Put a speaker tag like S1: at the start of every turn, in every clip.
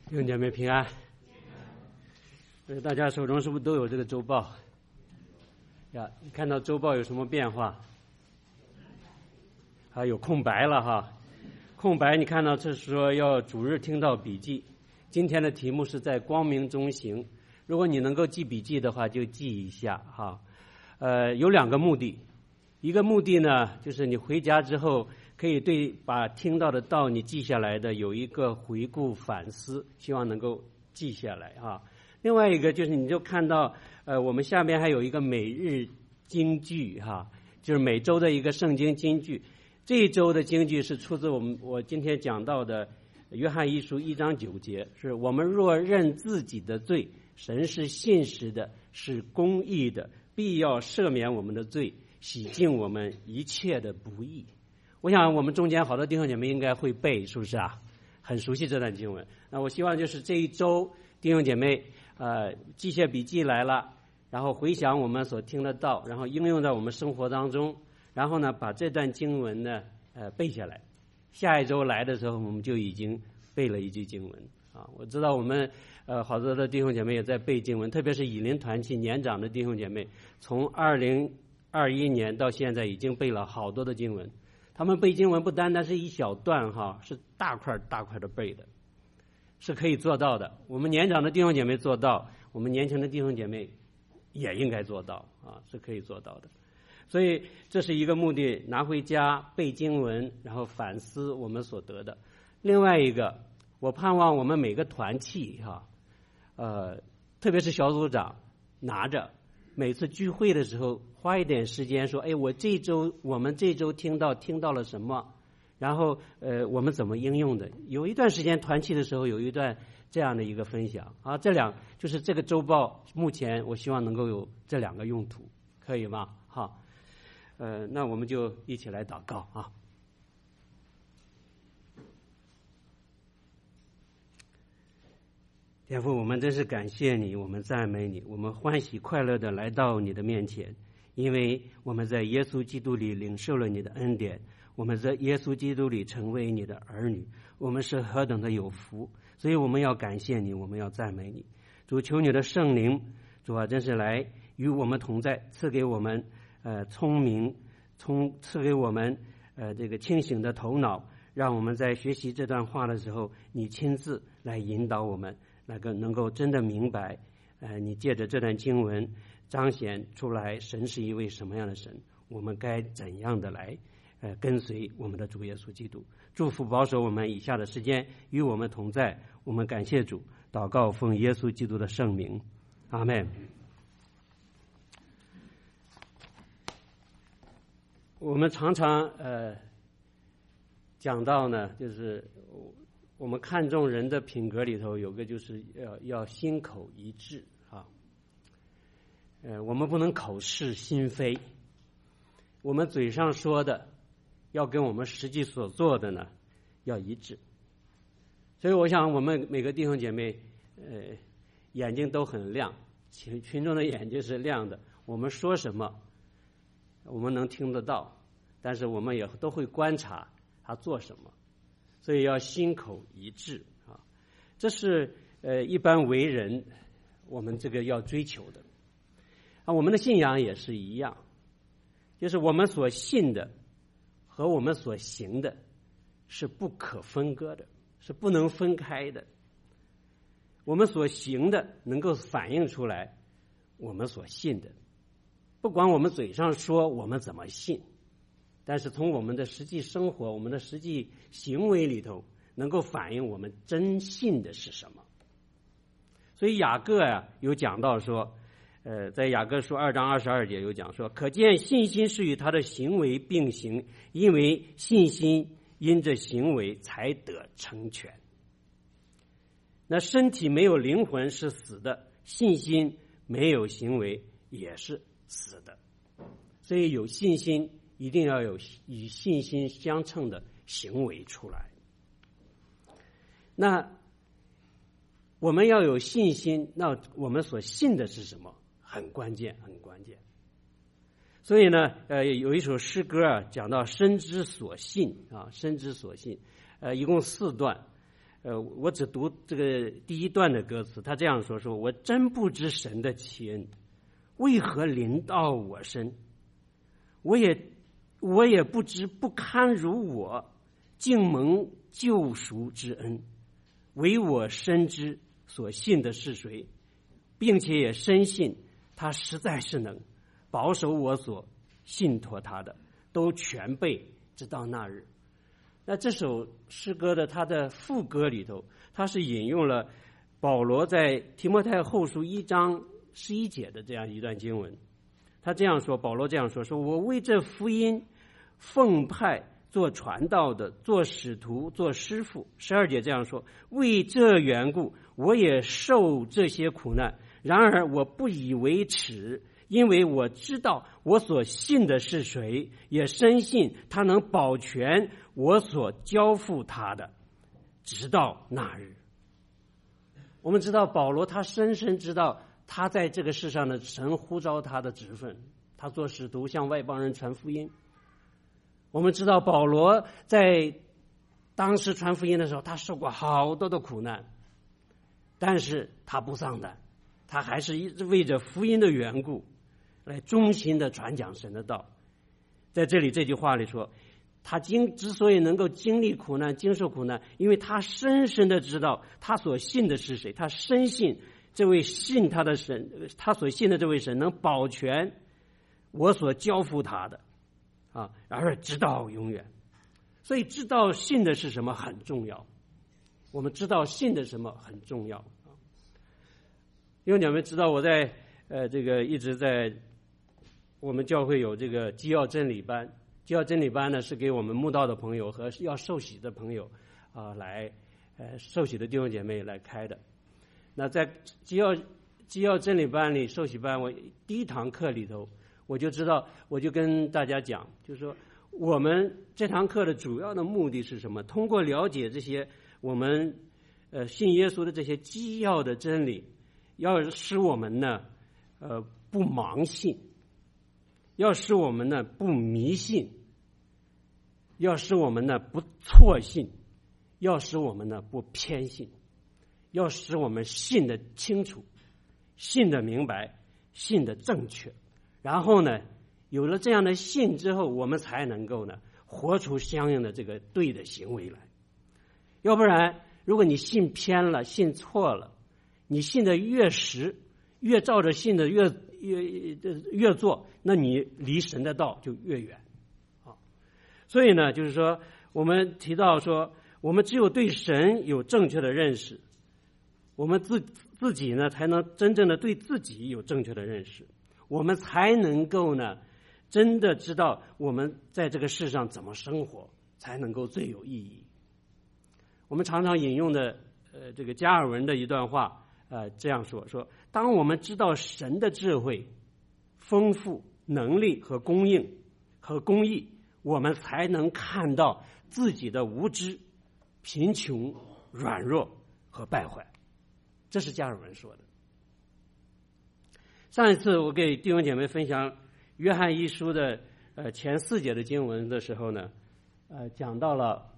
S1: 弟兄姐妹平安。大家手中是不是都有这个周报呀？你看到周报有什么变化？有空白了哈。空白你看到这是说要主日听到笔记。今天的题目是在光明中行。如果你能够记笔记的话，就记一下哈。有两个目的。一个目的呢，就是你回家之后可以对把听到的道你记下来的有一个回顾反思，希望能够记下来哈。另外一个就是你就看到我们下面还有一个每日金句哈，就是每周的一个圣经金句。这一周的金句是出自我今天讲到的约翰一书1章9节，是我们若认自己的罪，神是信实的，是公义的，必要赦免我们的罪，洗净我们一切的不义。我想我们中间好多弟兄姐妹应该会背，是不是啊？很熟悉这段经文。那我希望就是这一周弟兄姐妹记下笔记来了，然后回想我们所听的道，然后应用在我们生活当中，然后呢把这段经文呢背下来。下一周来的时候我们就已经背了一句经文啊。我知道我们好多的弟兄姐妹也在背经文，特别是以林团契年长的弟兄姐妹，从2021年到现在已经背了好多的经文。他们背经文不单单是一小段哈，是大块大块的背的，是可以做到的。我们年长的弟兄姐妹做到，我们年轻的弟兄姐妹也应该做到啊，是可以做到的。所以这是一个目的，拿回家背经文，然后反思我们所得的。另外一个，我盼望我们每个团契哈，特别是小组长拿着。每次聚会的时候花一点时间说，我们这周听到了什么，然后我们怎么应用的。有一段时间团契的时候有一段这样的一个分享啊，就是这个周报目前我希望能够有这两个用途，可以吗？好，那我们就一起来祷告啊。天父，我们真是感谢你，我们赞美你，我们欢喜快乐的来到你的面前，因为我们在耶稣基督里领受了你的恩典，我们在耶稣基督里成为你的儿女，我们是何等的有福，所以我们要感谢你，我们要赞美你。主，求你的圣灵，主啊，真是来与我们同在，赐给我们聪明，赐给我们这个清醒的头脑，让我们在学习这段话的时候，你亲自来引导我们，能够真的明白，你借着这段经文彰显出来神是一位什么样的神，我们该怎样的来跟随我们的主耶稣基督。祝福保守我们以下的时间与我们同在，我们感谢主，祷告奉耶稣基督的圣名，阿们。我们常常讲到呢，就是我们看重人的品格里头有个就是要心口一致啊。我们不能口是心非，我们嘴上说的要跟我们实际所做的呢要一致。所以我想我们每个弟兄姐妹眼睛都很亮，群众的眼睛是亮的，我们说什么我们能听得到，但是我们也都会观察他做什么，所以要心口一致啊，这是一般为人我们这个要追求的啊。我们的信仰也是一样，就是我们所信的和我们所行的是不可分割的，是不能分开的。我们所行的能够反映出来我们所信的，不管我们嘴上说我们怎么信，但是从我们的实际生活，我们的实际行为里头能够反映我们真信的是什么。所以雅各有讲到说在雅各书2章22节有讲说，可见信心是与他的行为并行，因为信心因着行为才得成全。那身体没有灵魂是死的，信心没有行为也是死的。所以有信心一定要有与信心相称的行为出来。那我们要有信心，那我们所信的是什么？很关键，很关键。所以呢，有一首诗歌讲到身之所信啊，身之所信，一共4段。 我只读这个第一段的歌词，他这样说：我真不知神的奇恩为何临到我身，我也不知不堪如我，竟蒙救赎之恩，唯我深知所信的是谁，并且也深信他实在是能保守我所信托他的，都全备直到那日。那这首诗歌的它的副歌里头，它是引用了保罗在提摩太后书1章11节的这样一段经文。他这样说，保罗这样说：我为这福音奉派做传道的，做使徒，做师傅。12节这样说：为这缘故，我也受这些苦难，然而我不以为耻，因为我知道我所信的是谁，也深信他能保全我所交付他的，直到那日。我们知道保罗他深深知道他在这个世上的神呼召他的职分，他做使徒向外邦人传福音。我们知道保罗在当时传福音的时候，他受过好多的苦难，但是他不丧胆，他还是一直为着福音的缘故来忠心的传讲神的道。在这里这句话里说，他之所以能够经历苦难，经受苦难，因为他深深的知道他所信的是谁，他深信这位信他的神，他所信的这位神能保全我所交付他的而直到永远。所以知道信的是什么很重要，我们知道信的什么很重要。因为你们知道我在这个一直在我们教会有这个基要真理班，基要真理班呢是给我们慕道的朋友和要受洗的朋友来受洗的弟兄姐妹来开的。那在基要真理班里受洗班，我第一堂课里头我就跟大家讲，就是说我们这堂课的主要的目的是什么？通过了解这些我们信耶稣的这些基要的真理，要使我们呢不盲信，要使我们呢不迷信，要使我们呢不错信，要使我们呢不偏信，要使我们信得清楚，信得明白，信得正确。然后呢有了这样的信之后，我们才能够呢活出相应的这个对的行为来。要不然如果你信偏了，信错了，你信的越实，越照着信的越做，那你离神的道就越远。所以呢就是说我们提到说，我们只有对神有正确的认识，我们自己呢才能真正的对自己有正确的认识，我们才能够呢真的知道我们在这个世上怎么生活才能够最有意义。我们常常引用的这个加尔文的一段话这样说，当我们知道神的智慧、丰富、能力和供应和公义，我们才能看到自己的无知、贫穷、软弱和败坏。这是加尔文说的。上一次我给弟兄姐妹分享约翰一书的前4节的经文的时候呢，讲到了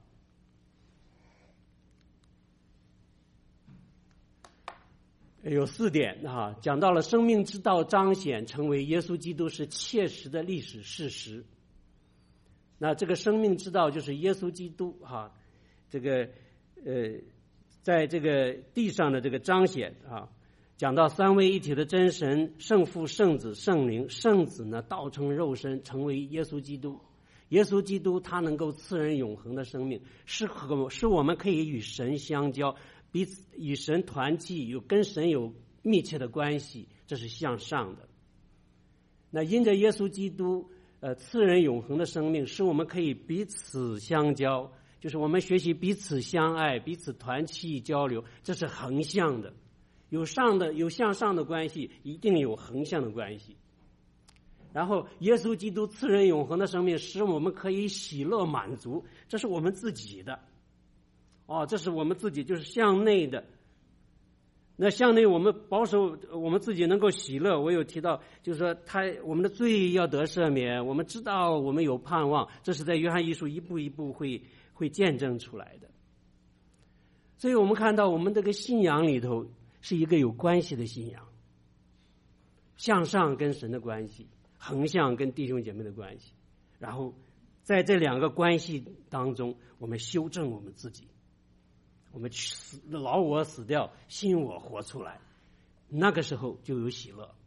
S1: 有4点讲到了生命之道彰显成为耶稣基督是切实的历史事实。那这个生命之道就是耶稣基督这个在这个地上的这个彰显讲到三位一体的真神，圣父、圣子、圣灵，圣子呢道成肉身成为耶稣基督。耶稣基督他能够赐人永恒的生命，是我们可以与神相交，彼此与神团契，跟神有密切的关系，这是向上的。那因着耶稣基督赐人永恒的生命，使我们可以彼此相交，就是我们学习彼此相爱，彼此团契交流，这是横向的。有向上的关系，一定有横向的关系。然后耶稣基督赐人永恒的生命，使我们可以喜乐满足，这是我们自己的这是我们自己，就是向内的。那向内我们保守我们自己能够喜乐，我有提到就是说我们的罪要得赦免，我们知道我们有盼望，这是在约翰一书一步一步会见证出来的。 所以我们看到我们这个信仰里头是一个有关系的信仰，向上跟神的关系，横向跟弟兄姐妹的关系，然后在这两个关系当中，我们修正我们自己，我们老我死掉，新我活出来，那个时候就有喜乐。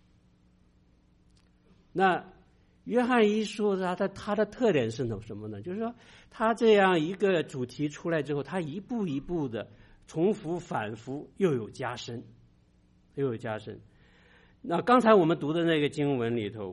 S1: 那约翰一书他的特点是什么呢？就是说他这样一个主题出来之后，他一步一步的重复反复，又有加深。那刚才我们读的那个经文里头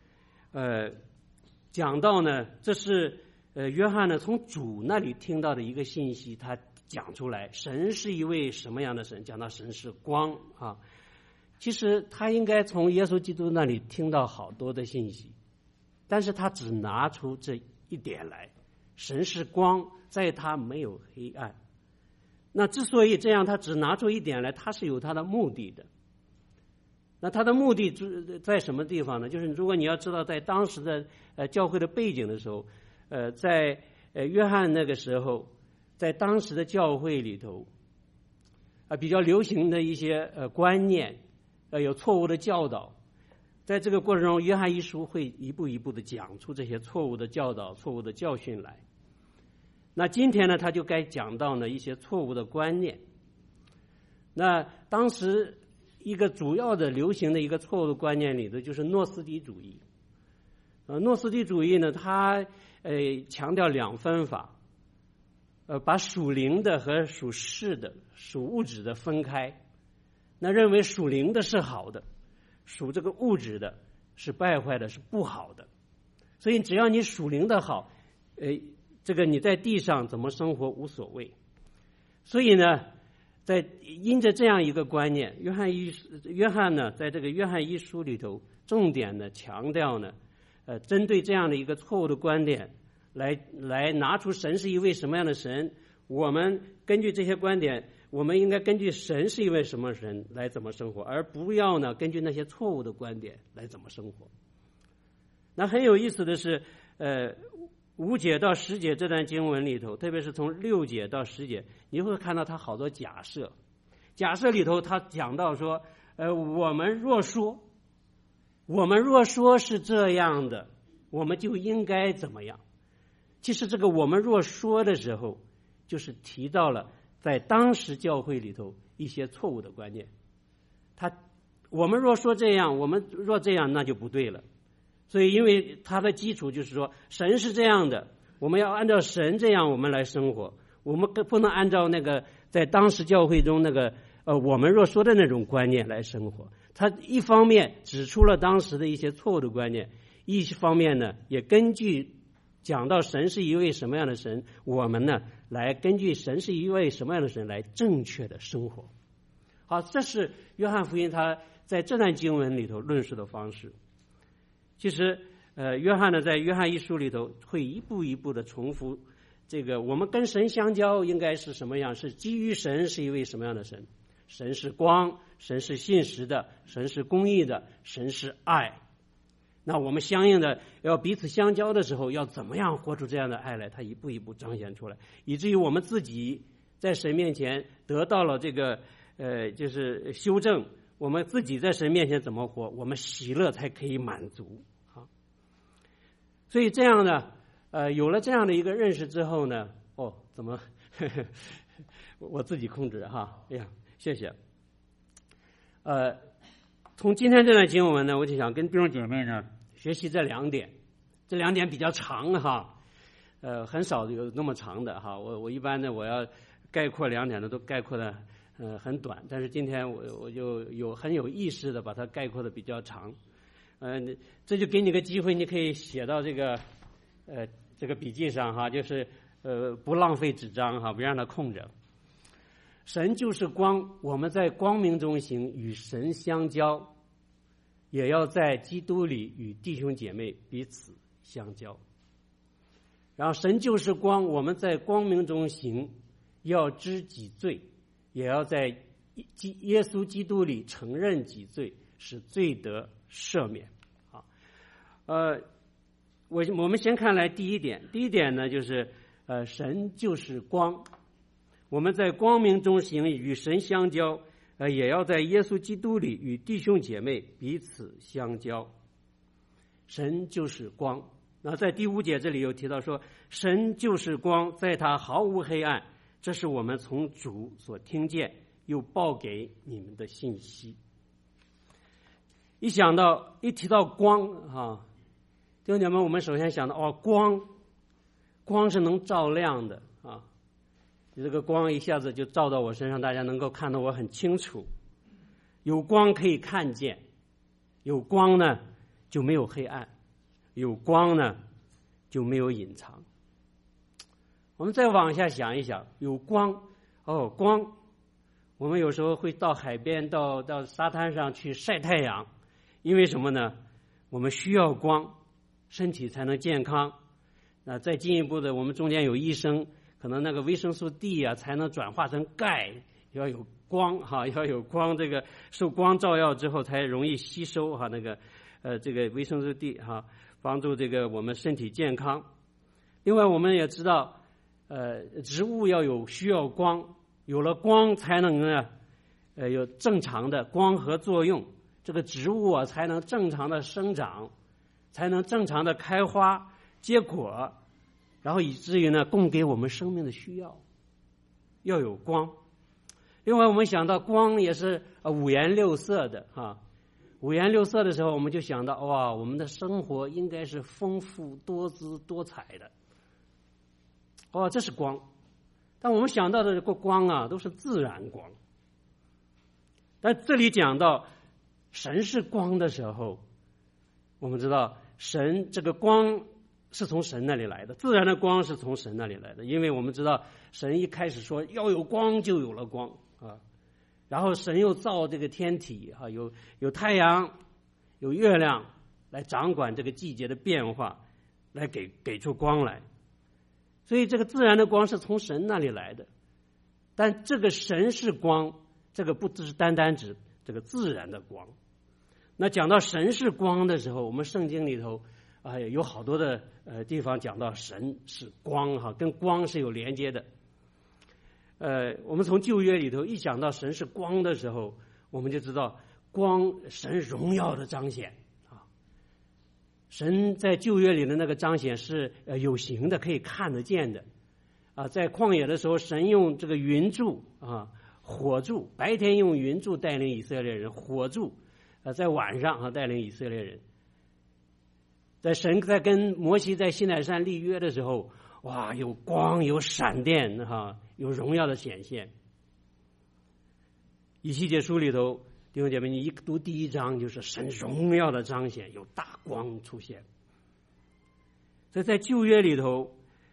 S1: 讲到呢，这是约翰呢从主那里听到的一个信息，他讲出来神是一位什么样的神，讲到神是光啊。其实他应该从耶稣基督那里听到好多的信息，但是他只拿出这一点来，神是光，在他没有黑暗。那之所以这样，他只拿出一点来，他是有他的目的的。那他的目的在什么地方呢？就是如果你要知道在当时的教会的背景的时候，在约翰那个时候，在当时的教会里头比较流行的一些观念，有错误的教导，在这个过程中，约翰一书会一步一步的讲出这些错误的教导、错误的教训来。那今天呢，他就该讲到呢一些错误的观念。那当时一个主要的流行的一个错误的观念里头，就是诺斯底主义。诺斯底主义呢，它强调两分法，把属灵的和属世的、属物质的分开。那认为属灵的是好的，属这个物质的是败坏的，是不好的。所以只要你属灵的好，这个你在地上怎么生活无所谓。所以呢，因着这样一个观念，约翰呢，在这个约翰一书里头，重点的强调呢，针对这样的一个错误的观点，来拿出神是一位什么样的神，我们根据这些观点，我们应该根据神是一位什么神来怎么生活，而不要呢根据那些错误的观点来怎么生活。那很有意思的是5节到10节这段经文里头，特别是从6节到10节，你会看到他好多假设。假设里头他讲到说我们若说是这样的，我们就应该怎么样。其实这个我们若说的时候，就是提到了在当时教会里头一些错误的观念。我们若说这样，我们若这样，那就不对了。所以因为它的基础就是说神是这样的，我们要按照神这样我们来生活，我们不能按照那个在当时教会中那个我们若说的那种观念来生活。他一方面指出了当时的一些错误的观念，一方面呢也根据讲到神是一位什么样的神，我们呢来根据神是一位什么样的神来正确的生活。好，这是约翰福音他在这段经文里头论述的方式。其实约翰呢在约翰一书里头会一步一步的重复这个我们跟神相交应该是什么样，是基于神是一位什么样的神。神是光，神是信实的，神是公义的，神是爱。那我们相应的要彼此相交的时候，要怎么样活出这样的爱来，他一步一步彰显出来，以至于我们自己在神面前得到了这个就是修正，我们自己在神面前怎么活，我们喜乐才可以满足啊。所以这样呢有了这样的一个认识之后呢，怎么我自己控制哈，哎呀谢谢。从今天这段经文呢，我就想跟弟兄姐妹呢学习这两点比较长哈，很少有那么长的哈。我一般呢，我要概括2点呢，都概括的很短，但是今天我就很有意识的把它概括的比较长。这就给你个机会，你可以写到这个笔记上哈，就是不浪费纸张哈，不让它空着。神就是光，我们在光明中行，与神相交，也要在基督里与弟兄姐妹彼此相交。然后神就是光，我们在光明中行，要知己罪，也要在耶稣基督里承认己罪，使罪得赦免。我们先看来第一点呢，就是神就是光。 我们在光明中行，与神相交，也要在耶稣基督里与弟兄姐妹彼此相交。神就是光。那在第5节这里有提到说，神就是光，在他毫无黑暗，这是我们从主所听见又报给你们的信息。一提到光弟兄姐妹，我们首先想到光是能照亮的这个光一下子就照到我身上，大家能够看得我很清楚。有光可以看见，有光呢就没有黑暗，有光呢就没有隐藏。我们再往下想一想，有光光，我们有时候会到海边到沙滩上去晒太阳，因为什么呢？我们需要光，身体才能健康。那再进一步的，我们中间有医生，可能那个维生素 D 才能转化成钙，要有光要有光，这个受光照耀之后才容易吸收这个维生素 D 帮助这个我们身体健康。另外我们也知道植物需要光，有了光才能有正常的光合作用，这个植物才能正常的生长，才能正常的开花结果，然后以至于供给我们生命的需要，要有光。另外我们想到光也是五颜六色的五颜六色的时候，我们就想到我们的生活应该是丰富多姿多彩的。这是光。但我们想到的这个光都是自然光。但这里讲到神是光的时候，我们知道神这个光是从神那里来的，自然的光是从神那里来的。因为我们知道神一开始说要有光，就有了光然后神又造这个天体有太阳有月亮来掌管这个季节的变化，来给出光来。所以这个自然的光是从神那里来的。但这个神是光，这个不只是单单指这个自然的光。那讲到神是光的时候，我们圣经里头有好多的地方讲到神是光跟光是有连接的。我们从旧约里头一讲到神是光的时候，我们就知道光神荣耀的彰显神在旧约里的那个彰显是有形的，可以看得见的在旷野的时候，神用这个云柱火柱，白天用云柱带领以色列人，火柱在晚上带领以色列人。神在跟摩西在西乃山立约的时候，有光有闪电有荣耀的显现。以西结书里头，弟兄姐妹，你一读第1章就是神荣耀的彰显，有大光出现。所以在旧约里头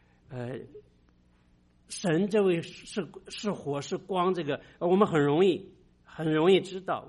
S1: 神这位是火是光，这个我们很容易知道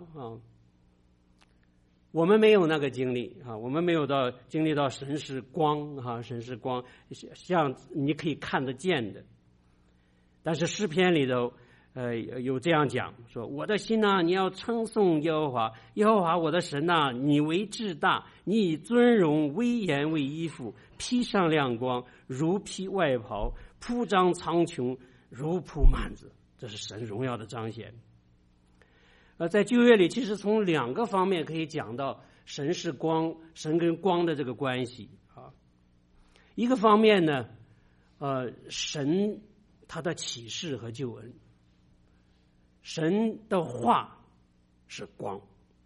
S1: 我们没有那个经历我们没有经历到神是光神是光，像你可以看得见的。但是诗篇里头有这样讲说，我的心你要称颂耶和华，耶和华我的神你为至大，你以尊荣威严为衣服，披上亮光如披外袍，铺张苍穹如铺幔子。这是神荣耀的彰显。在旧约里其实从2个方面可以讲到神是光，神跟光的这个关系一个方面呢神他的启示和救恩，神的话是光。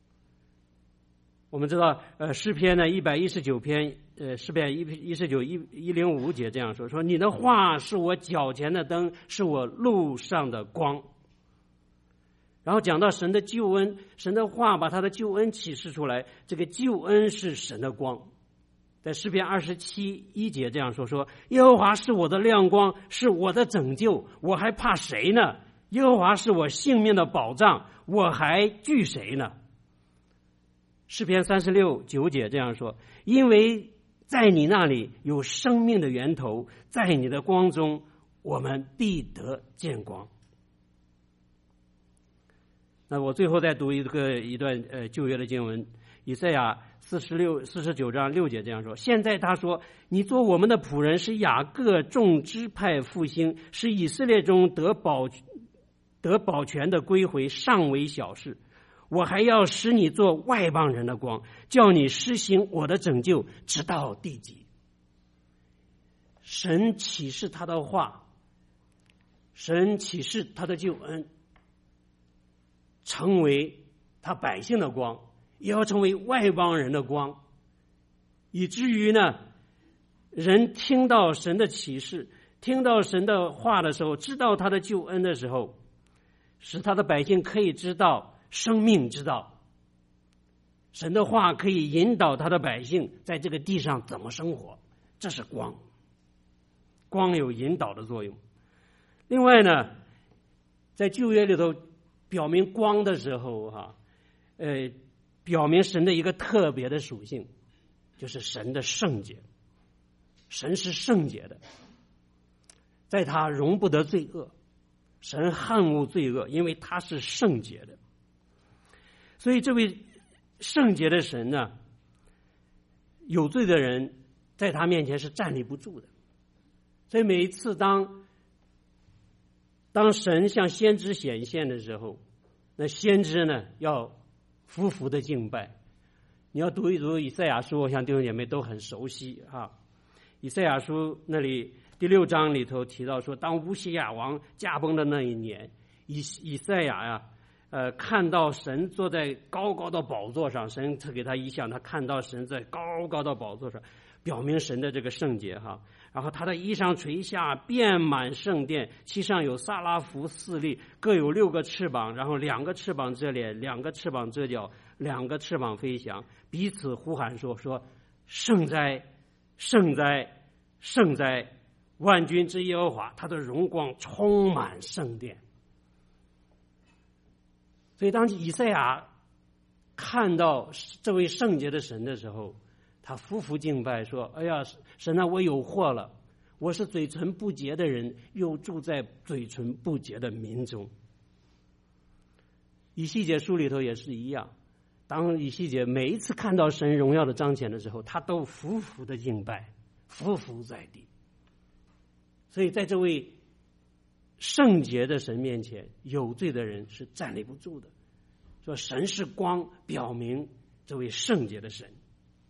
S1: 我们知道诗篇呢119篇诗篇119:105节这样说你的话是我脚前的灯，是我路上的光。然后讲到神的救恩，神的话把他的救恩启示出来，这个救恩是神的光。在诗篇27:1节这样说耶和华是我的亮光，是我的拯救，我还怕谁呢？耶和华是我性命的保障，我还惧谁呢？诗篇36:9节这样说，因为在你那里有生命的源头，在你的光中我们必得见光。 那我最后再读一段旧约的经文，以赛亚49章6节这样说：现在他说，你做我们的仆人，使雅各众支派复兴，使以色列中得保全的归回，尚为小事。我还要使你做外邦人的光，叫你施行我的拯救，直到地极。神启示他的话，神启示他的救恩，成为他百姓的光，也要成为外邦人的光，以至于呢，人听到神的启示，听到神的话的时候，知道他的救恩的时候，使他的百姓可以知道生命之道。神的话可以引导他的百姓在这个地上怎么生活，这是光。光有引导的作用。另外呢，在旧约里头表明光的时候表明神的一个特别的属性，就是神的圣洁。神是圣洁的，在他容不得罪恶，神恨恶罪恶，因为他是圣洁的。所以这位圣洁的神呢，有罪的人在他面前是站立不住的。所以每一次当神向先知显现的时候，那先知呢要匍匐的敬拜。你要读一读以赛亚书，我想弟兄姐妹都很熟悉哈。以赛亚书那里第6章里头提到说，当乌西亚王驾崩的那一年，以赛亚看到神坐在高高的宝座上，神赐给他异象，他看到神在高高的宝座上，表明神的这个圣洁哈。然后他的衣裳垂下，遍满圣殿，其上有撒拉弗4粒，各有6个翅膀，然后2个翅膀遮脸，2个翅膀遮脚，2个翅膀飞翔，彼此呼喊说圣哉，圣哉，圣哉，万军之耶和华，他的荣光充满圣殿。所以当以赛亚看到这位圣洁的神的时候，他匍匐敬拜说，哎呀，神啊，我有祸了，我是嘴唇不洁的人，又住在嘴唇不洁的民中。以西结书里头也是一样，当以西结每一次看到神荣耀的彰显的时候，他都匍匐的敬拜，匍匐在地。所以在这位圣洁的神面前，有罪的人是站立不住的。说神是光，表明这位圣洁的神。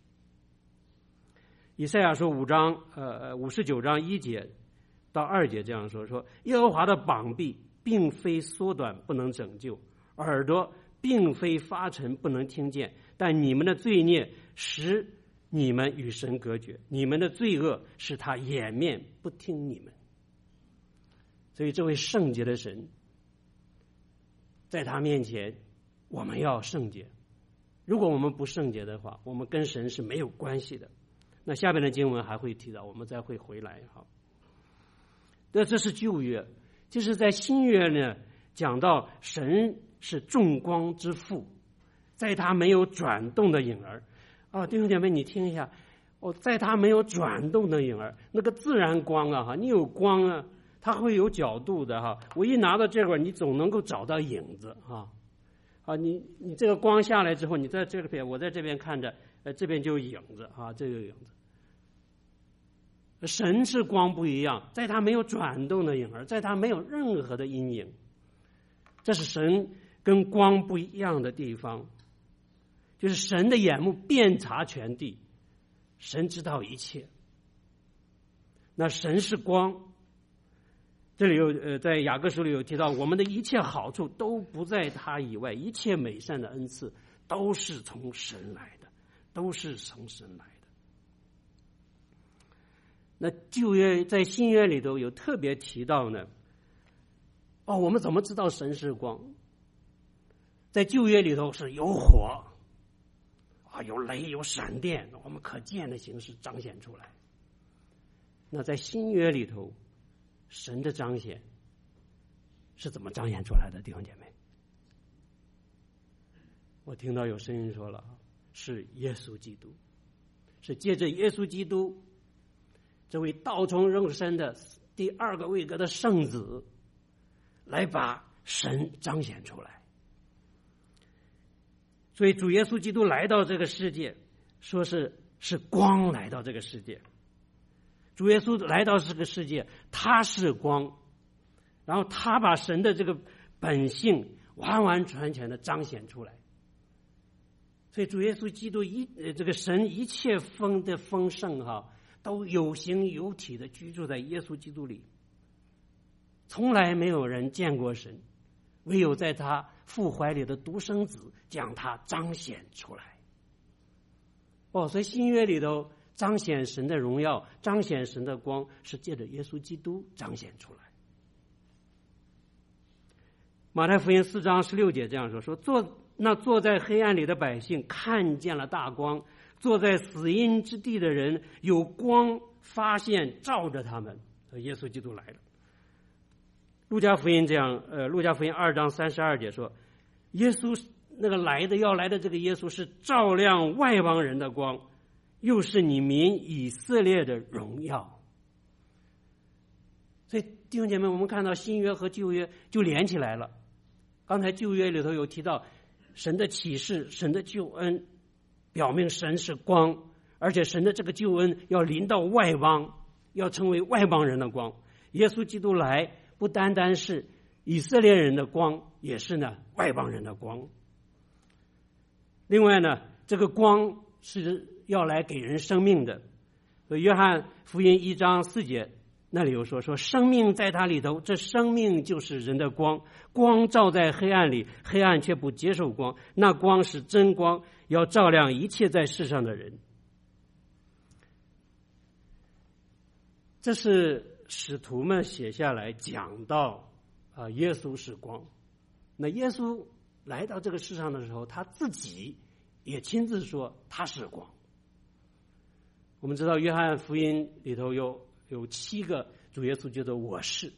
S1: 以赛亚书59章1节到2节这样说耶和华的膀臂并非缩短不能拯救，耳朵并非发沉不能听见，但你们的罪孽使你们与神隔绝，你们的罪恶使他掩面不听你们。所以这位圣洁的神，在他面前我们要圣洁。如果我们不圣洁的话，我们跟神是没有关系的。那下面的经文还会提到，我们再会回来哈。那这是旧约，就是在新约呢，讲到神是众光之父，在他没有转动的影儿。弟兄姐妹，你听一下，在他没有转动的影儿，那个自然光啊，你有光啊，它会有角度的哈。我一拿到这块，你总能够找到影子哈。你这个光下来之后，你在这边，我在这边看着，这边就有影子啊，这有影子。神是光不一样，在他没有转动的影儿，在他没有任何的阴影，这是神跟光不一样的地方。就是神的眼目遍察全地，神知道一切。那神是光，这里有在雅各书里有提到，我们的一切好处都不在他以外，一切美善的恩赐都是从神来的，都是从神来的。那旧约在新约里头有特别提到呢，我们怎么知道神是光？在旧约里头是有火有雷有闪电，我们可见的形式彰显出来。那在新约里头，神的彰显是怎么彰显出来的？弟兄姐妹，我听到有声音说了，是耶稣基督，是借着耶稣基督这位道成肉身的第2个位格的圣子，来把神彰显出来。 所以主耶稣基督来到这个世界，说是光来到这个世界。主耶稣来到这个世界，他是光，然后他把神的这个本性完完全全的彰显出来。所以主耶稣基督这个神一切的丰盛都有形有体的居住在耶稣基督里，从来没有人见过神，唯有在他父怀里的独生子将他彰显出来。所以新约里头彰显神的荣耀，彰显神的光，是借着耶稣基督彰显出来。马太福音4章16节这样说，坐在黑暗里的百姓看见了大光，坐在死荫之地的人有光发现照着他们。耶稣基督来了。路加福音2章32节说，耶稣那个要来的这个耶稣是照亮外邦人的光，又是你民以色列的荣耀。所以弟兄姐妹，我们看到新约和旧约就连起来了。刚才旧约里头有提到神的启示，神的救恩，表明神是光，而且神的这个救恩要临到外邦，要成为外邦人的光。耶稣基督来不单单是以色列人的光，也是外邦人的光。另外这个光是要来给人生命的。所以约翰福音1章4节那里有说生命在他里头，这生命就是人的光，光照在黑暗里，黑暗却不接受光，那光是真光，要照亮一切在世上的人。这是使徒们写下来讲到耶稣是光。那耶稣来到这个世上的时候，他自己也亲自说他是光。我们知道约翰福音里头有7个主耶稣觉得我是。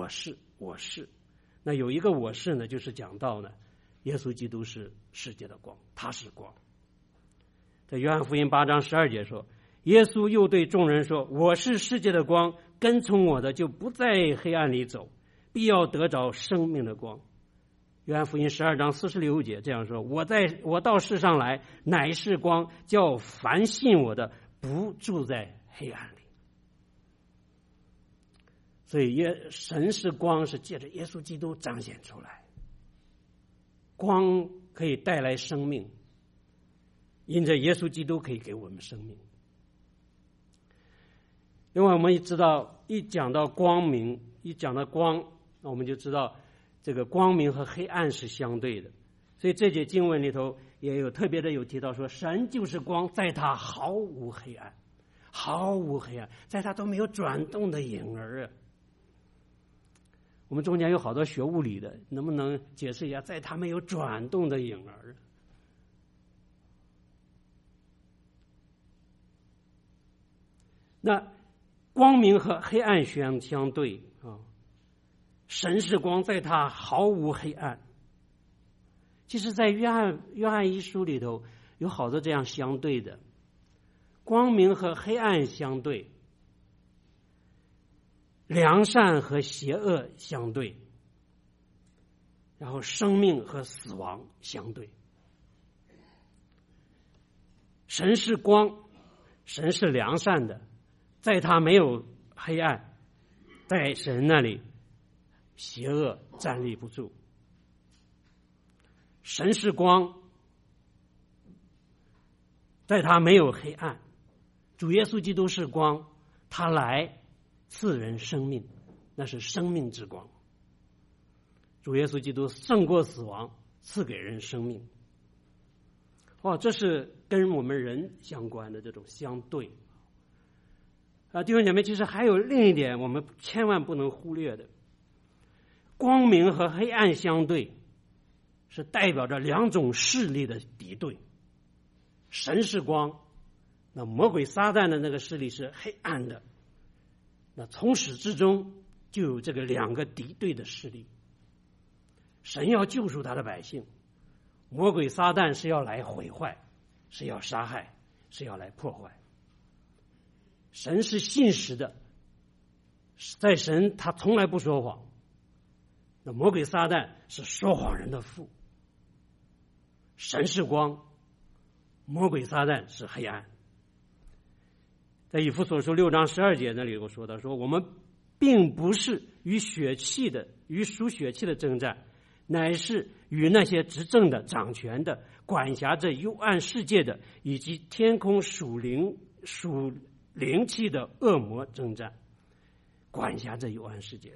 S1: 那有一个我是就是讲到耶稣基督是世界的光，他是光。在约翰福音8章12节说，耶稣又对众人说，我是世界的光，跟从我的就不在黑暗里走，必要得着生命的光。约翰福音12章46节这样说，我到世上来乃是光，叫凡信我的不住在黑暗里。所以神是光，是借着耶稣基督彰显出来。光可以带来生命，因着耶稣基督可以给我们生命。因为我们知道，一讲到光明，一讲到光，那我们就知道这个光明和黑暗是相对的。所以这节经文里头也有特别的有提到说，神就是光，在他毫无黑暗，毫无黑暗，在他都没有转动的影儿。我们中间有好多学物理的，能不能解释一下在他没有转动的影儿？那光明和黑暗相对神是光，在他毫无黑暗。其实在约翰一书里头有好多这样相对的，光明和黑暗相对，良善和邪恶相对，然后生命和死亡相对。神是光，神是良善的，在他没有黑暗，在神那里邪恶站立不住。神是光，在他没有黑暗。主耶稣基督是光，他来赐人生命，那是生命之光。主耶稣基督胜过死亡，赐给人生命。这是跟我们人相关的这种相对。弟兄姐妹，其实还有另一点我们千万不能忽略的，光明和黑暗相对，是代表着两种势力的敌对。神是光，那魔鬼撒旦的那个势力是黑暗的，那从始至终就有这个两个敌对的势力。神要救赎他的百姓，魔鬼撒旦是要来毁坏，是要杀害，是要来破坏。神是信实的，在神他从来不说谎，那魔鬼撒旦是说谎人的父。 神是光，魔鬼撒旦是黑暗。在以弗所书6章12节那里有说到，说我们并不是与属血气的征战，乃是与那些执政的、掌权的、管辖着幽暗世界的，以及天空属灵气的恶魔征战，管辖着幽暗世界的。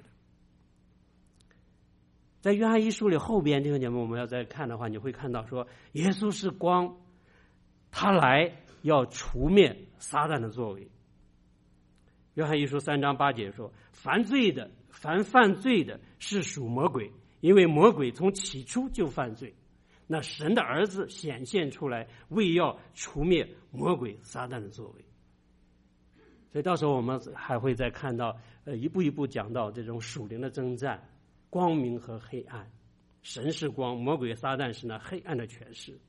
S1: 在约翰一书里后边，弟兄姐妹，我们要再看的话，你会看到说，耶稣是光，他来要除灭撒旦的作为。约翰一书3章8节说，凡犯罪的是属魔鬼，因为魔鬼从起初就犯罪。那神的儿子显现出来，为要除灭魔鬼撒旦的作为。所以到时候我们还会再看到一步一步讲到这种属灵的征战，光明和黑暗，神是光，魔鬼撒旦是那黑暗的权势。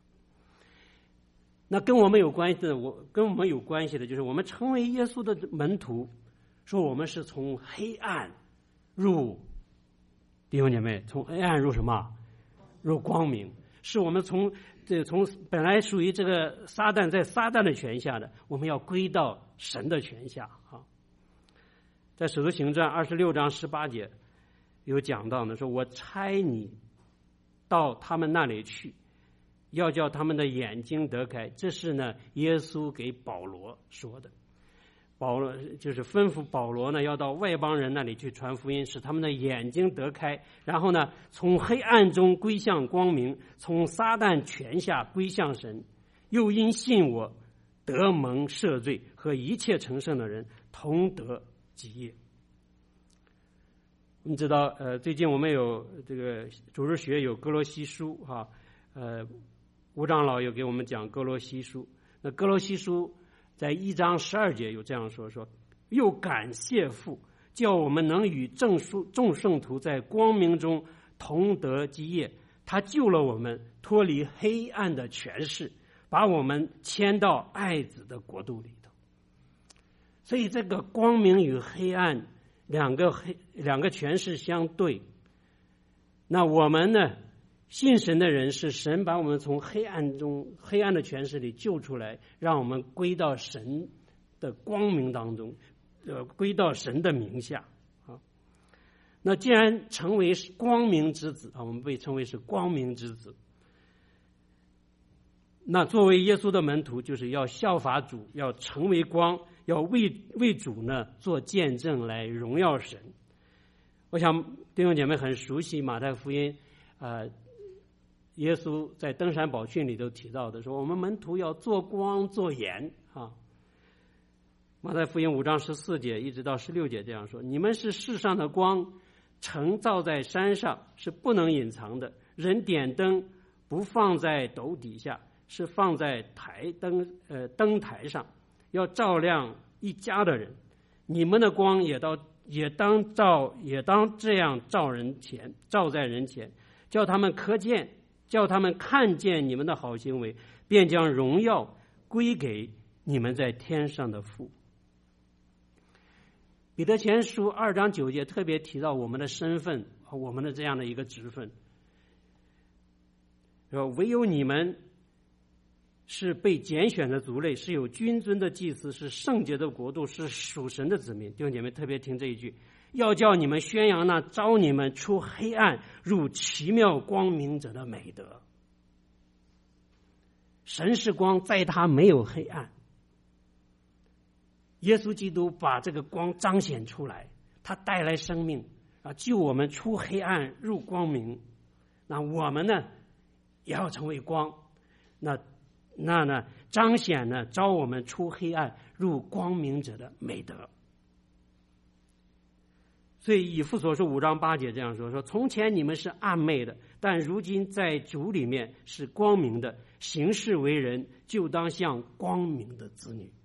S1: 那跟我们有关系的就是我们成为耶稣的门徒，说我们是从黑暗入，弟兄姐妹，从黑暗入什么？入光明。是我们从本来属于这个撒旦，在撒旦的权下的，我们要归到神的权下啊。在使徒行传26章18节有讲到呢，说我差你到他们那里去，要叫他们的眼睛得开。这是呢耶稣给保罗说的。保罗就是吩咐保罗呢，要到外邦人那里去传福音，使他们的眼睛得开，然后呢从黑暗中归向光明，从撒旦权下归向神，又因信我得蒙赦罪，和一切成圣的人同得基业。你知道最近我们有这个主日学有哥罗西书哈，吴长老有给我们讲哥罗西书。那哥罗西书在1章12节有这样说，又感谢父，叫我们能与众圣徒在光明中同得基业。他救了我们，脱离黑暗的权势，把我们迁到爱子的国度里头。所以这个光明与黑暗两个权势相对。那我们呢，信神的人是神把我们从黑暗的权势里救出来，让我们归到神的光明当中，归到神的名下啊。那既然成为光明之子啊，我们被称为是光明之子。那作为耶稣的门徒，就是要效法主，要成为光，要为主呢做见证来荣耀神。我想弟兄姐妹很熟悉马太福音耶稣在登山宝训里头提到的，说我们门徒要做光做盐啊。马太福音5章14节一直到16节这样说，你们是世上的光，城造在山上，是不能隐藏的。人点灯不放在斗底下，是放在灯台上，要照亮一家的人。你们的光也当这样照在人前，叫他们看见你们的好行为，便将荣耀归给你们在天上的父。彼得前书2章9节特别提到我们的身份，我们的这样的一个职分，说唯有你们是被拣选的族类，是有君尊的祭司，是圣洁的国度，是属神的子民。弟兄姐妹特别听这一句，要叫你们宣扬那召你们出黑暗入奇妙光明者的美德。神是光，在他没有黑暗。耶稣基督把这个光彰显出来，他带来生命啊，救我们出黑暗入光明。那我们呢也要成为光，那呢彰显呢召我们出黑暗入光明者的美德。所以以弗所书5章8节这样说，从前你们是暗昧的，但如今在主里面是光明的，行事为人就当像光明的子女。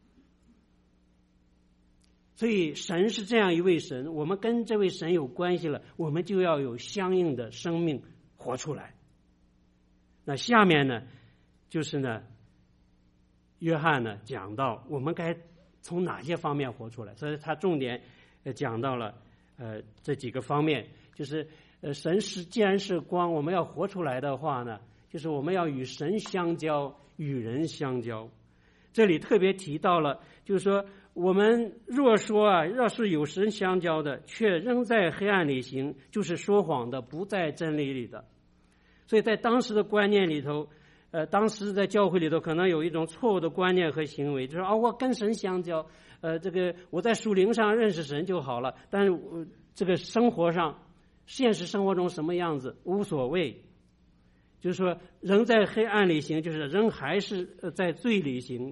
S1: 所以神是这样一位神，我们跟这位神有关系了，我们就要有相应的生命活出来。那下面呢就是呢约翰呢讲到我们该从哪些方面活出来，所以他重点讲到了这几个方面，就是神是既然是光，我们要活出来的话呢， 就是我们要与神相交，与人相交。这里特别提到了，就是说我们若是有神相交的，却仍在黑暗里行，就是说谎的，不在真理里的。所以在当时的观念里头，当时在教会里头可能有一种错误的观念和行为，就是我跟神相交，这个我在属灵上认识神就好了，但是这个生活上，现实生活中什么样子无所谓。就是说人在黑暗里行，就是人还是在罪里行。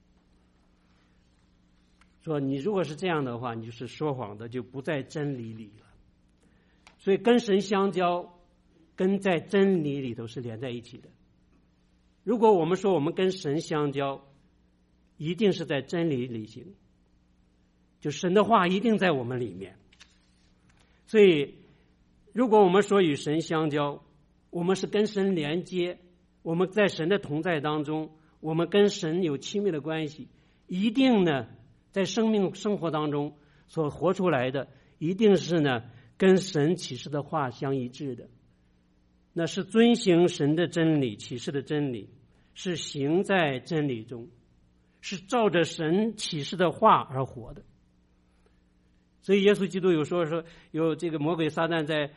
S1: 说你如果是这样的话，你就是说谎的，就不在真理里了。所以跟神相交跟在真理里头是连在一起的。如果我们说我们跟神相交，一定是在真理里行，就神的话一定在我们里面。所以如果我们说与神相交，我们是跟神连接，我们在神的同在当中，我们跟神有亲密的关系，一定呢在生活当中所活出来的一定是呢跟神启示的话相一致的，那是遵行神的真理，启示的真理，是行在真理中，是照着神启示的话而活的。所以耶稣基督有说有这个魔鬼撒旦在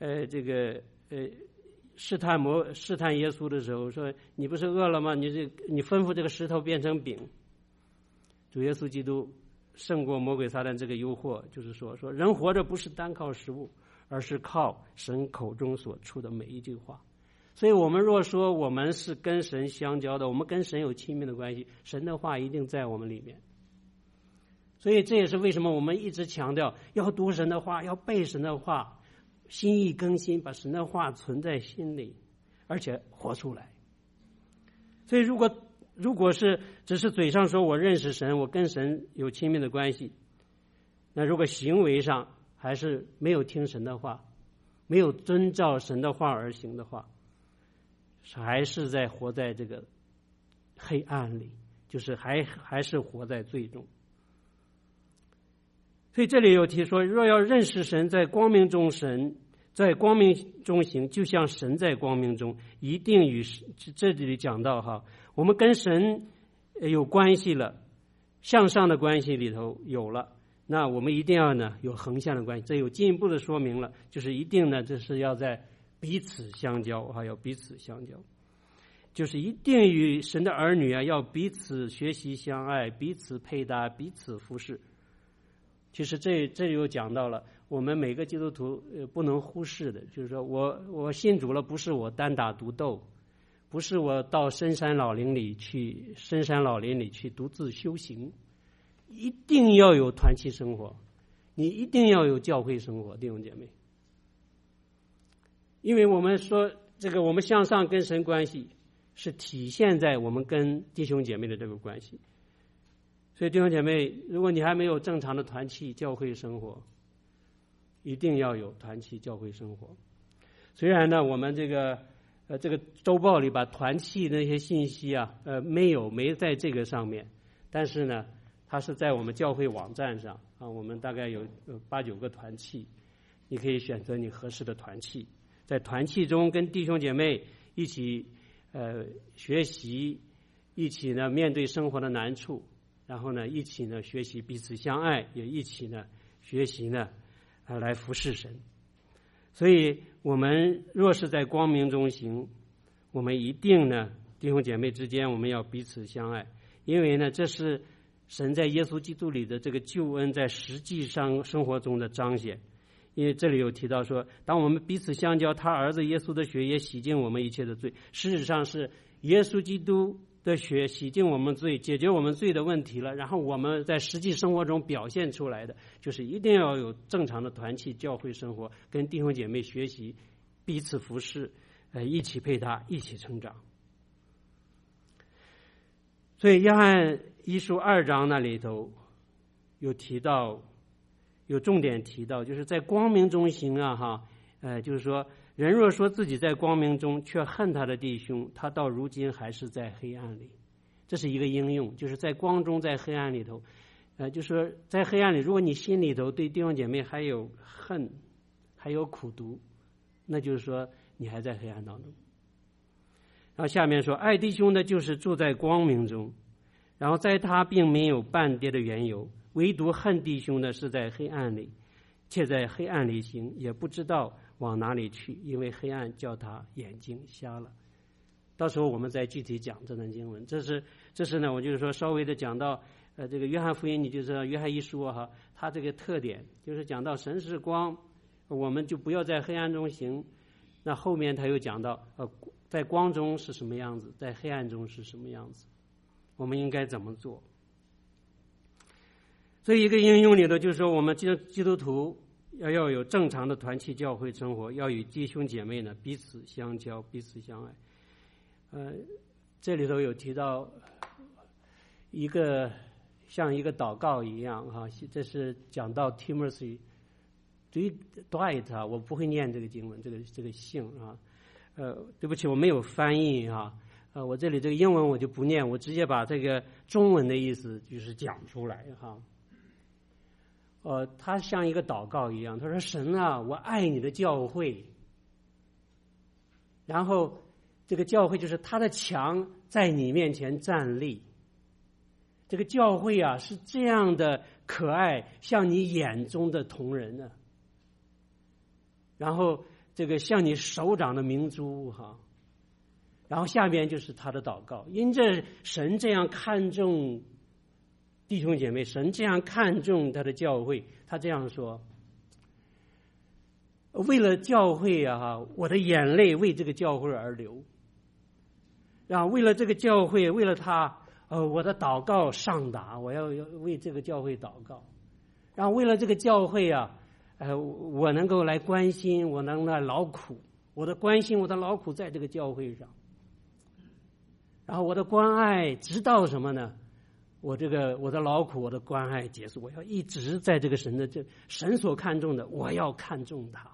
S1: 试探耶稣的时候说，你不是饿了吗？你吩咐这个石头变成饼。主耶稣基督胜过魔鬼撒旦这个诱惑，就是说人活着不是单靠食物，而是靠神口中所出的每一句话。所以我们若说我们是跟神相交的，我们跟神有亲密的关系，神的话一定在我们里面。所以这也是为什么我们一直强调要读神的话，要背神的话，心意更新，把神的话存在心里，而且活出来。所以如果是只是嘴上说我认识神，我跟神有亲密的关系，那如果行为上还是没有听神的话，没有遵照神的话而行的话，还是在活在这个黑暗里，就是还是活在罪中。所以这里有提说，若要认识神，在光明中行，就像神在光明中，一定与这里讲到我们跟神有关系了，向上的关系里头有了，那我们一定要呢有横向的关系。这有进一步的说明了，就是一定呢这是要在彼此相交，要彼此相交，就是一定与神的儿女要彼此学习相爱，彼此配搭，彼此服侍。其实这里又讲到了我们每个基督徒不能忽视的，就是说我信主了，不是我单打独斗，不是我到深山老林里去独自修行，一定要有团契生活，你一定要有教会生活，弟兄姐妹。因为我们说这个我们向上跟神关系是体现在我们跟弟兄姐妹的这个关系。所以弟兄姐妹，如果你还没有正常的团契教会生活，一定要有团契教会生活。虽然呢我们这个周报里把团契的那些信息没在这个上面，但是呢它是在我们教会网站上我们大概有8、9个团契，你可以选择你合适的团契，在团契中跟弟兄姐妹一起学习，一起呢面对生活的难处，然后呢一起呢学习彼此相爱，也一起呢学习呢来服侍神。所以我们若是在光明中行，我们一定呢弟兄姐妹之间我们要彼此相爱，因为呢这是神在耶稣基督里的这个救恩在实际上生活中的彰显。因为这里有提到说，当我们彼此相交，他儿子耶稣的血也洗净我们一切的罪。事实上是耶稣基督的血洗净我们罪，解决我们罪的问题了，然后我们在实际生活中表现出来的就是一定要有正常的团契教会生活，跟弟兄姐妹学习，彼此服侍，一起配搭，一起成长。所以约翰一书2章那里头有提到，有重点提到，就是在光明中行就是说人若说自己在光明中，却恨他的弟兄，他到如今还是在黑暗里。这是一个应用，就是在光中在黑暗里头，就是说在黑暗里，如果你心里头对弟兄姐妹还有恨，还有苦毒，那就是说你还在黑暗当中。 然后下面说，爱弟兄的就是住在光明中，然后在他并没有半跌的缘由，唯独恨弟兄的是在黑暗里，且在黑暗里行，也不知道往哪里去，因为黑暗叫他眼睛瞎了。到时候我们再具体讲这段经文。这是呢，我就是说稍微的讲到这个约翰福音，你就知道约翰一书哈，它这个特点就是讲到神是光，我们就不要在黑暗中行。那后面他又讲到在光中是什么样子，在黑暗中是什么样子，我们应该怎么做。所以一个应用里头就是说，我们基督徒要有正常的团契教会生活，要与弟兄姐妹呢彼此相交，彼此相爱。这里头有提到一个像一个祷告一样哈，这是讲到 Timothy Dwight 啊，我不会念这个经文，这个姓啊，对不起，我没有翻译啊，我这里这个英文我就不念，我直接把这个中文的意思就是讲出来哈。他像一个祷告一样，他说：“神啊，我爱你的教会。”然后这个教会就是他的墙在你面前站立。这个教会啊是这样的可爱，像你眼中的瞳人呢。然后这个像你手掌的明珠哈。然后下面就是他的祷告，因着神这样看重弟兄姐妹，神这样看重他的教会，他这样说：为了教会啊，我的眼泪为这个教会而流。然后为了这个教会，为了他，我的祷告上达，我要为这个教会祷告。然后为了这个教会啊，我能够来关心，我能来劳苦，我的关心，我的劳苦在这个教会上。然后我的关爱直到什么呢？我的劳苦，我的关爱结束，我要一直在这个神所看重的，我要看重他。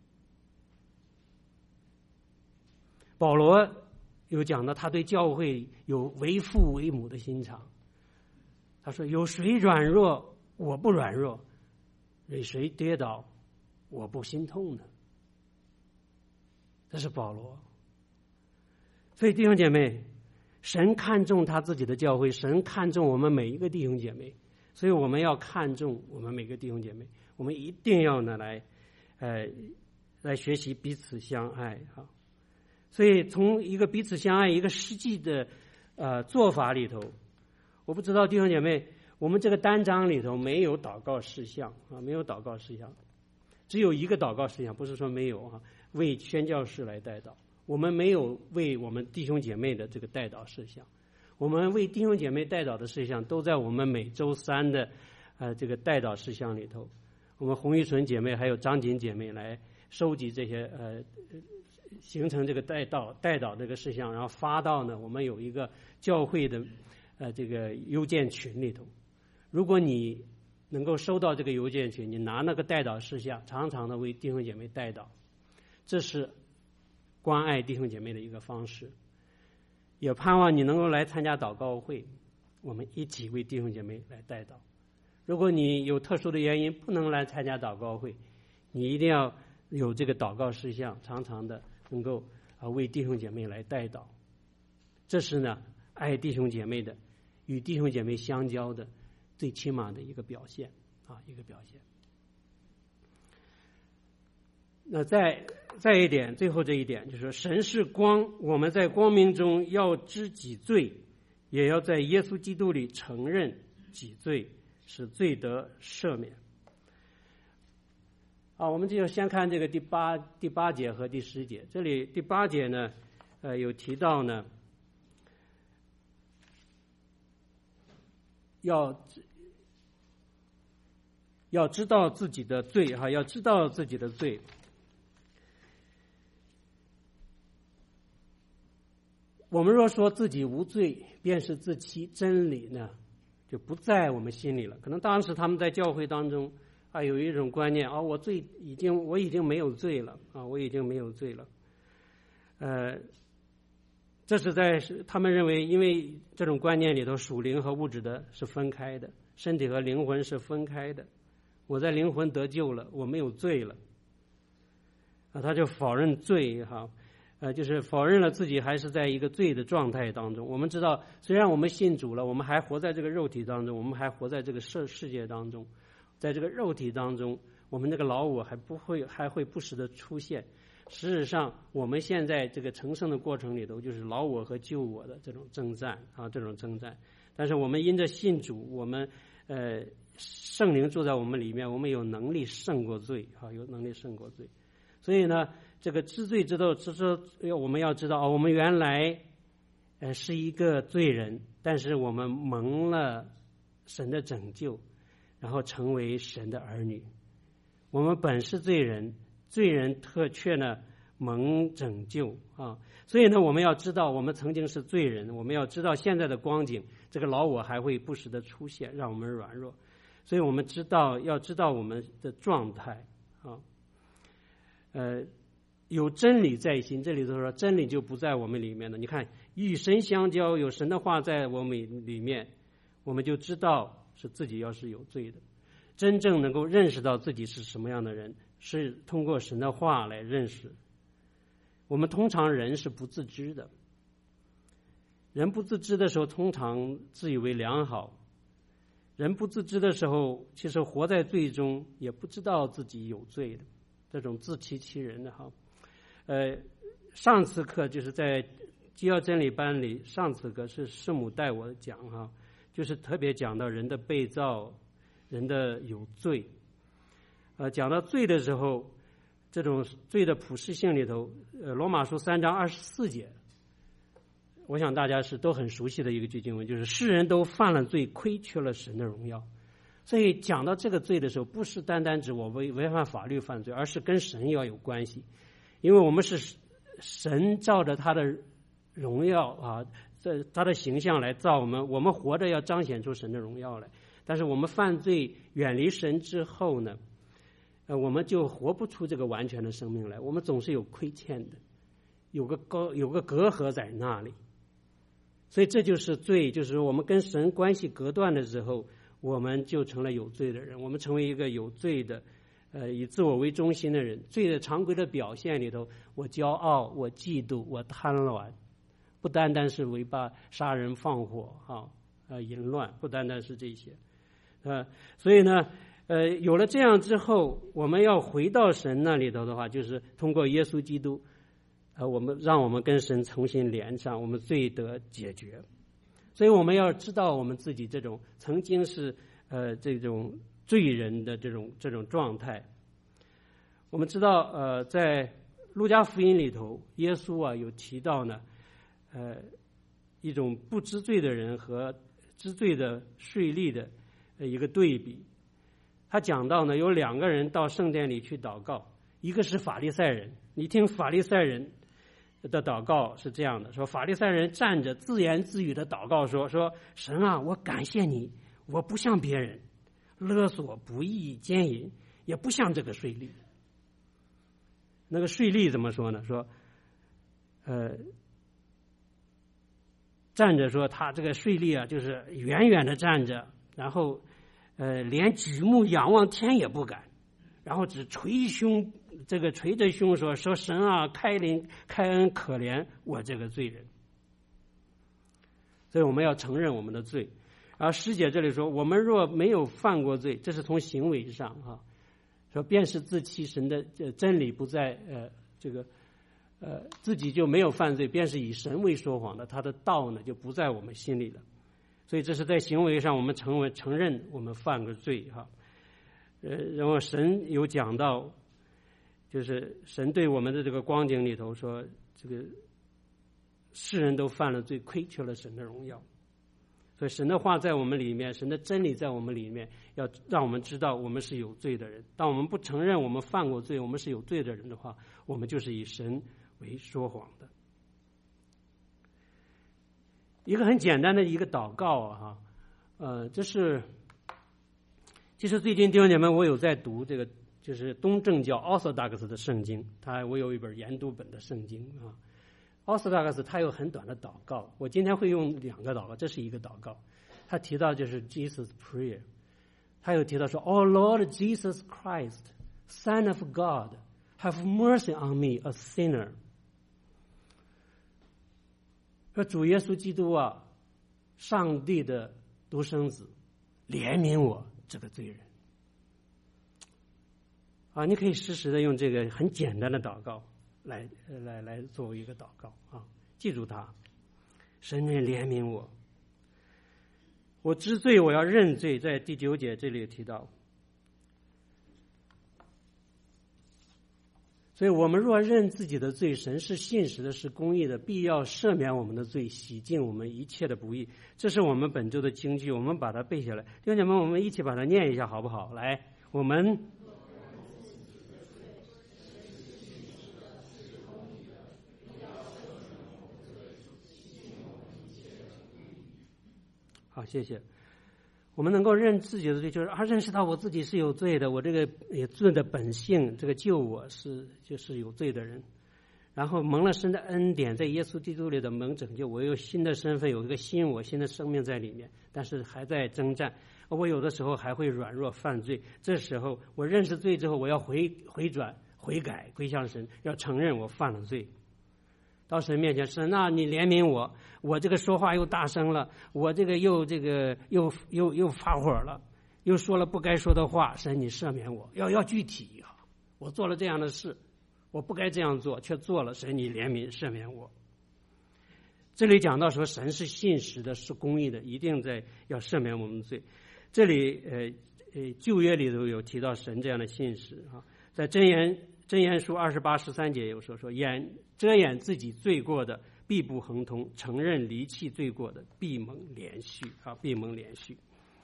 S1: 保罗有讲到他对教会有为父为母的心肠。他说：有谁软弱，我不软弱；有谁跌倒，我不心痛呢？这是保罗。所以弟兄姐妹，神看重他自己的教会，神看重我们每一个弟兄姐妹，所以我们要看重我们每个弟兄姐妹，我们一定要呢来学习彼此相爱哈。所以从一个彼此相爱一个实际的做法里头，我不知道弟兄姐妹，我们这个单章里头没有祷告事项啊，没有祷告事项，只有一个祷告事项，不是说没有啊，为宣教士来代祷。我们没有为我们弟兄姐妹的这个代祷事项，我们为弟兄姐妹代祷的事项都在我们每周三的这个代祷事项里头。我们洪玉纯姐妹还有张锦姐妹来收集这些形成这个代祷这个事项，然后发到呢我们有一个教会的这个邮件群里头。如果你能够收到这个邮件群，你拿那个代祷事项，常常的为弟兄姐妹代祷，这是关爱弟兄姐妹的一个方式。也盼望你能够来参加祷告会，我们一起为弟兄姐妹来代祷。如果你有特殊的原因不能来参加祷告会，你一定要有这个祷告事项，常常的能够为弟兄姐妹来代祷。这是呢爱弟兄姐妹的，与弟兄姐妹相交的最起码的一个表现啊，一个表现。那再一点，最后这一点就是说，神是光，我们在光明中要知己罪，也要在耶稣基督里承认己罪，使罪得赦免。我们就先看这个第八节和第10节。这里第8节呢，有提到呢，要知道自己的罪哈，要知道自己的罪。我们若说自己无罪，便是自欺，真理呢就不在我们心里了。可能当时他们在教会当中有一种观念我已经没有罪了我已经没有罪了。这是他们认为，因为这种观念里头属灵和物质的是分开的，身体和灵魂是分开的。我在灵魂得救了，我没有罪了他就否认罪哈。 就是否认了自己还是在一个罪的状态当中。我们知道，虽然我们信主了，我们还活在这个肉体当中，我们还活在这个世界当中，在这个肉体当中，我们那个老我还会不时的出现。事实上，我们现在这个成圣的过程里头，就是老我和旧我的这种征战啊，这种征战。但是我们因着信主，我们圣灵住在我们里面，我们有能力胜过罪啊，有能力胜过罪。所以呢，这个知罪之道，我们要知道我们原来是一个罪人，但是我们蒙了神的拯救，然后成为神的儿女。我们本是罪人，罪人却呢蒙拯救啊。所以呢，我们要知道我们曾经是罪人，我们要知道现在的光景，这个老我还会不时的出现，让我们软弱。所以我们要知道我们的状态啊。有真理在心，这里头说真理就不在我们里面了。你看，与神相交，有神的话在我们里面，我们就知道是自己要是有罪的。真正能够认识到自己是什么样的人，是通过神的话来认识。我们通常人是不自知的，人不自知的时候，通常自以为良好。人不自知的时候，其实活在罪中，也不知道自己有罪的。这种自欺欺人的哈，上次课就是在基要真理班里，上次课是师母带我讲哈，就是特别讲到人的被造，人的有罪，讲到罪的时候，这种罪的普世性里头，罗马书3章24节，我想大家都很熟悉的一个句经文，就是世人都犯了罪，亏缺了神的荣耀。所以讲到这个罪的时候，不是单单指我违反法律犯罪，而是跟神要有关系。因为我们是神照着他的荣耀啊，他的形象来造我们，我们活着要彰显出神的荣耀来。但是我们犯罪远离神之后呢，我们就活不出这个完全的生命来，我们总是有亏欠的，有个隔阂在那里。所以这就是罪，就是我们跟神关系隔断的时候，我们就成了有罪的人，我们成为一个有罪的以自我为中心的人。罪的常规的表现里头，我骄傲，我嫉妒，我贪婪，不单单是违法杀人放火淫乱，不单单是这些所以呢有了这样之后，我们要回到神那里头的话，就是通过耶稣基督让我们跟神重新连上，我们罪得解决。所以我们要知道我们自己这种曾经是这种罪人的这种状态。我们知道在路加福音里头，耶稣有提到呢一种不知罪的人和知罪的税吏的一个对比。他讲到呢，有2个人到圣殿里去祷告，一个是法利赛人。你听法利赛人的祷告是这样的，说法利赛人站着自言自语的祷告说神啊，我感谢你，我不像别人勒索不义奸淫，也不像这个税吏。那个税吏怎么说呢？说站着说他这个税吏就是远远的站着，然后连举目仰望天也不敢，然后只捶着胸说神啊，开恩可怜我这个罪人。所以我们要承认我们的罪。而师姐这里说，我们若没有犯过罪，这是从行为上说便是自欺，神的真理不在自己就没有犯罪，便是以神为说谎的，他的道呢就不在我们心里了。所以这是在行为上我们承认我们犯过罪然后神有讲到，就是神对我们的这个光景里头说，这个世人都犯了罪，亏缺了神的荣耀。所以神的话在我们里面，神的真理在我们里面，要让我们知道我们是有罪的人。当我们不承认我们犯过罪，我们是有罪的人的话，我们就是以神为说谎的。一个很简单的一个祷告这是其实最近弟兄姐妹我有在读这个就是东正教 Orthodox 的圣经，我有一本研读本的圣经Orthodox 它有很短的祷告，我今天会用2个祷告，这是一个祷告。他提到就是 Jesus Prayer， 他有提到说 Oh Lord Jesus Christ, Son of God, have mercy on me, a sinner。 说主耶稣基督啊，上帝的独生子，怜悯我这个罪人。啊，你可以时时的用这个很简单的祷告来作为一个祷告啊，记住它。神人怜悯我，我知罪，我要认罪，在第9节这里提到。所以我们若认自己的罪，神是信实的，是公义的，必要赦免我们的罪，洗净我们一切的不义。这是我们本周的经句，我们把它背下来。弟兄姐妹，我们一起把它念一下好不好？来，我们好，谢谢。我们能够认自己的罪，就是认识到我自己是有罪的，我这个罪的本性，这个救我就是有罪的人。然后蒙了神的恩典，在耶稣基督里的蒙拯救，我有新的身份，有一个新我，新的生命在里面，但是还在征战。我有的时候还会软弱犯罪，这时候我认识罪之后，我要回转、悔改、归向神，要承认我犯了罪。到神面前，神啊，你怜悯我，我这个说话又大声了，我这个又发火了，又说了不该说的话，神你赦免我，要具体啊，我做了这样的事，我不该这样做，却做了，神你怜悯赦免我。这里讲到说神是信实的，是公义的，一定要赦免我们的罪。这里旧约里头有提到神这样的信实啊，在箴言书28-13节有说遮掩自己罪过的必不亨通，承认离弃罪过的必蒙连续啊，必蒙连续。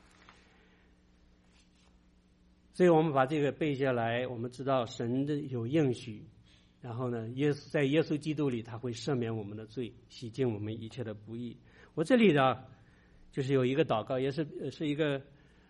S1: 所以我们把这个背下来，我们知道神的有应许，然后呢，在耶稣基督里他会赦免我们的罪，洗净我们一切的不义。我这里呢就是有一个祷告，也是一个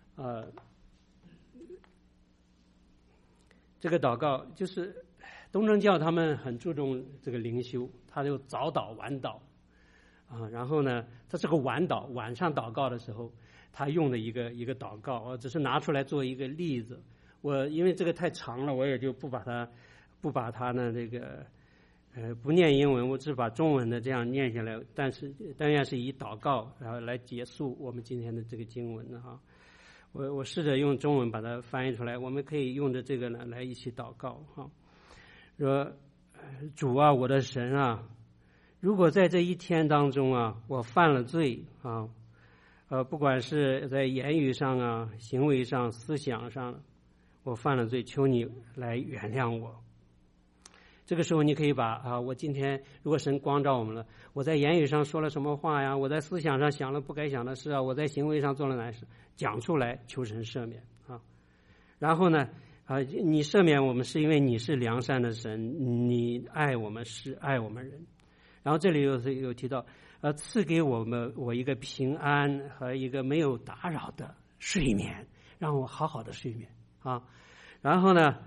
S1: 这个祷告就是东正教他们很注重这个灵修，他就早祷晚祷啊，然后呢，他这个晚祷晚上祷告的时候，他用的一个祷告，我只是拿出来做一个例子。我因为这个太长了，我也就不把它呢这个不念英文，我只把中文的这样念下来，但愿是以祷告然后来结束我们今天的这个经文的哈。我试着用中文把它翻译出来，我们可以用着这个呢来一起祷告哈。说主啊，我的神啊，如果在这一天当中啊，我犯了罪啊，不管是在言语上啊、行为上、思想上，我犯了罪，求你来原谅我。这个时候你可以把我今天如果神光照我们了，我在言语上说了什么话呀，我在思想上想了不该想的事啊，我在行为上做了哪事，讲出来求神赦免啊。然后呢你赦免我们是因为你是良善的神，你爱我们是爱我们人。然后这里有提到赐给我一个平安和一个没有打扰的睡眠，让我好好的睡眠啊。然后呢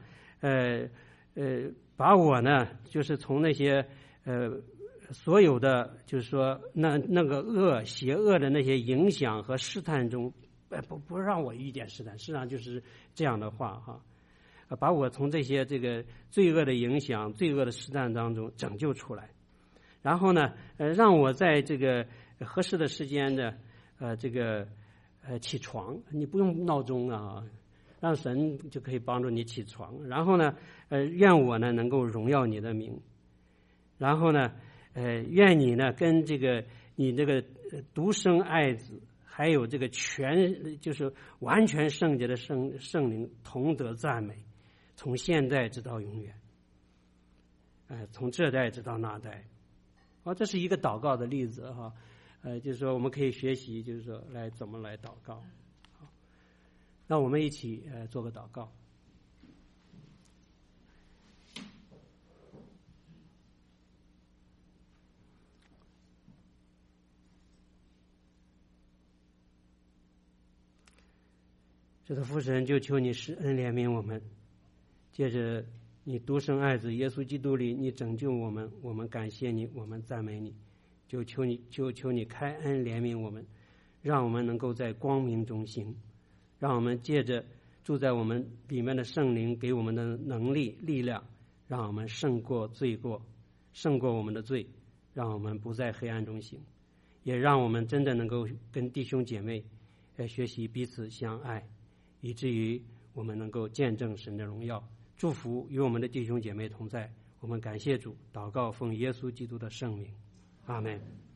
S1: 把我呢就是从那些所有的就是说那个邪恶的那些影响和试探中不让我遇见试探，实际上就是这样的话哈，把我从这个罪恶的影响、罪恶的试探当中拯救出来。然后呢让我在这个合适的时间的起床，你不用闹钟啊，让神就可以帮助你起床。然后呢愿我呢能够荣耀你的名。然后呢愿你呢跟你这个独生爱子还有这个就是完全圣洁的圣灵同得赞美，从现在直到永远，从这代直到那代。这是一个祷告的例子哈，就是说我们可以学习，就是说怎么来祷告。好，那我们一起做个祷告。这个父神，就求你施恩怜悯我们，借着你独生爱子耶稣基督里，你拯救我们，我们感谢你，我们赞美你，就求你开恩怜悯我们，让我们能够在光明中行，让我们借着住在我们里面的圣灵给我们的能力力量，让我们胜过罪过，胜过我们的罪， 让我们不在黑暗中行，也让我们真的能够跟弟兄姐妹学习彼此相爱，以至于我们能够见证神的荣耀。祝福与我们的弟兄姐妹同在。我们感谢主，祷告奉耶稣基督的圣名，阿们。